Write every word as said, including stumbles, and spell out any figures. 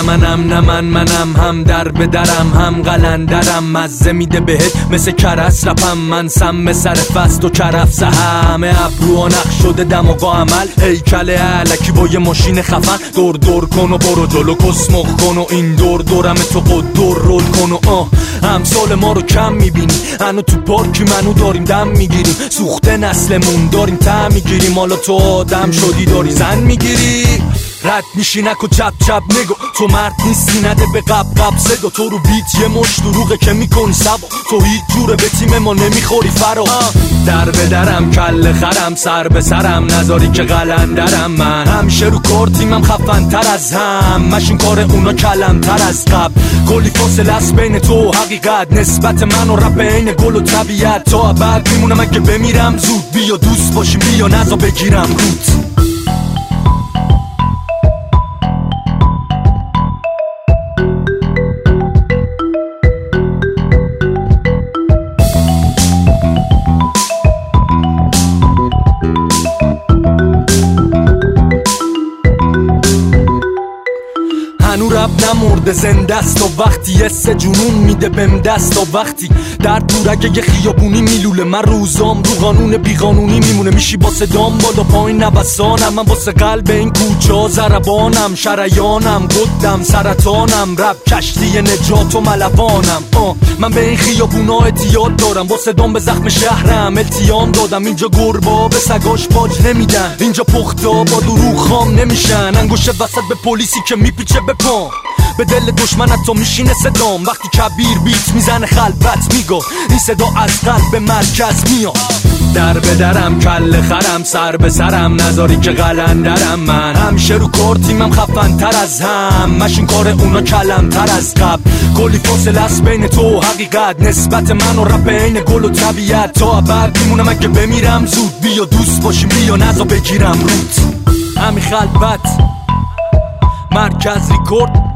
نه منم نه من منم، هم در به درم هم قلندرم، مزه میده بهت مثل کرس رپم، من سم به سر فست و کرف زه، همه ابرو و نقش شده دماغ و عمل، هیکل علکی با یه ماشین خفن، دور دور کن و برو جلو کسمخ کن و این دور دورم تو قدر رول کن و آه همسال ما رو کم میبینی، هنو تو پارکی منو داریم دم میگیریم، سوخته نسلمون داریم تم میگیریم، حالا تو آدم شدی داری زن میگیری، رد میشی نکو چپ چپ نگو، تو مرد نیستی نده به قب قب صدا، تو رو بیت یه مش دروغه که میکنی سبا، تو هیچ جوره به تیم ما نمیخوری فرا، در به درم کل خرم سر به سرم نذاری که قلندرم، من همیشه رو کار تیمم خفن تر از هم، مشین کار اونا کلم تر از قبل، کلی فاصله است بین تو و حقیقت، نسبت من و رپ عین گل و طبیعت، تا ابد میمونم اگه بمیرم زود، بیا دوست باشیم بیا نزا بگیرم روت. هنو رب نمرده زنده است و وقتی یه سه جنون میده بهم دست و وقتی در دورگه یه خیابونی میلوله، من روزام رو قانون بیقانونی میمونه، میشی با صدام بالا پایین نوسانم، من واسه قلب این کوچه ها ضربانم، شریانم قدم سرطانم، رب کشتی نجات و ملوانم، آه من به این خیابونا اعتیاد دارم، با صدام به زخم شهرم التیام دادم، اینجا گربا به سگاش باج نمیدن، اینجا پختا با دروغ خام نمیشن، انگوش وسط به پلیسی که میپیچه به پام، به دل دشمنت تو میشینه صدام، وقتی کبیر بیت میزنه خلبت میگو این صدا از قلب مرکز میاد، در به درم کل خرم سر به سرم نذاری که قلندرم، من همیشه رو کار تیمم خفن تر از هم، مشین کار اونا کلم تر از قبل، کلی فاصله است بین تو و حقیقت، نسبت من و رپ عین گل و طبیعت، تا ابد میمونم اگه بمیرم زود، بیا دوست باشیم بیا نزا بگیرم روت، همین خلبت مرکز ریکورد.